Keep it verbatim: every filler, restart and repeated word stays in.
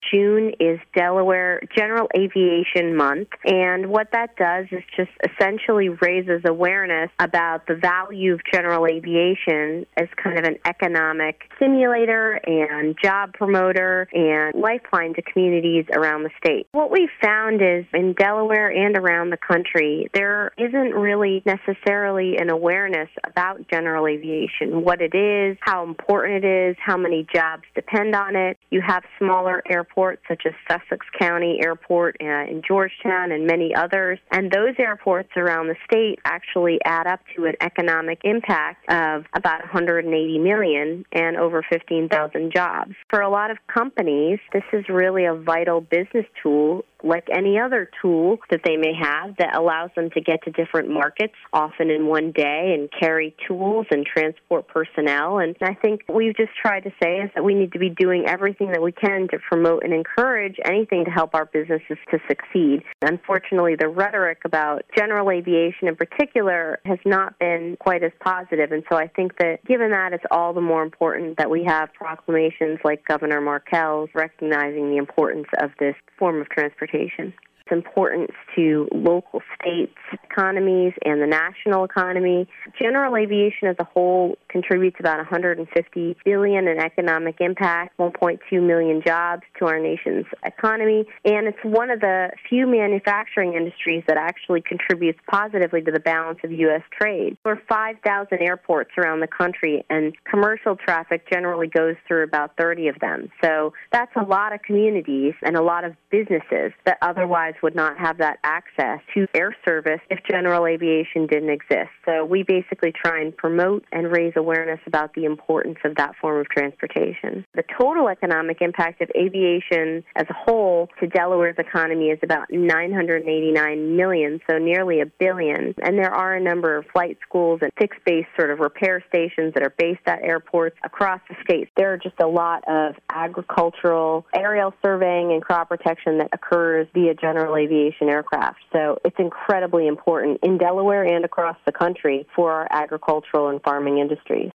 June is Delaware General Aviation Month, and what that does is just essentially raises awareness about the value of general aviation as kind of an economic stimulator and job promoter and lifeline to communities around the state. What we've found is in Delaware and around the country, there isn't really necessarily an awareness about general aviation, what it is, how important it is, how many jobs depend on it. You have smaller airports such as Sussex County Airport uh, in Georgetown and many others, and those airports around the state actually add up to an economic impact of about one hundred eighty million dollars and over fifteen thousand jobs. For a lot of companies, this is really a vital business tool like any other tool that they may have that allows them to get to different markets, often in one day, and carry tools and transport personnel. And I think what we've just tried to say is that we need to be doing everything that we can to promote and encourage anything to help our businesses to succeed. Unfortunately, the rhetoric about general aviation in particular has not been quite as positive, and so I think that given that, it's all the more important that we have proclamations like Governor Markell's recognizing the importance of this form of transportation. Its importance to local states' economies and the national economy. General aviation as a whole contributes about one hundred fifty billion dollars in economic impact, one point two million jobs to our nation's economy, and it's one of the few manufacturing industries that actually contributes positively to the balance of U S trade. There are five thousand airports around the country, and commercial traffic generally goes through about thirty of them. So that's a lot of communities and a lot of businesses that otherwise would not have that access to air service if general aviation didn't exist. So we basically try and promote and raise awareness about the importance of that form of transportation. The total economic impact of aviation as a whole to Delaware's economy is about nine hundred eighty-nine million dollars, so nearly a billion. And there are a number of flight schools and fixed-base sort of repair stations that are based at airports across the state. There are just a lot of agricultural, aerial surveying, and crop protection that occurs via general aviation aircraft. So it's incredibly important in Delaware and across the country for our agricultural and farming industries.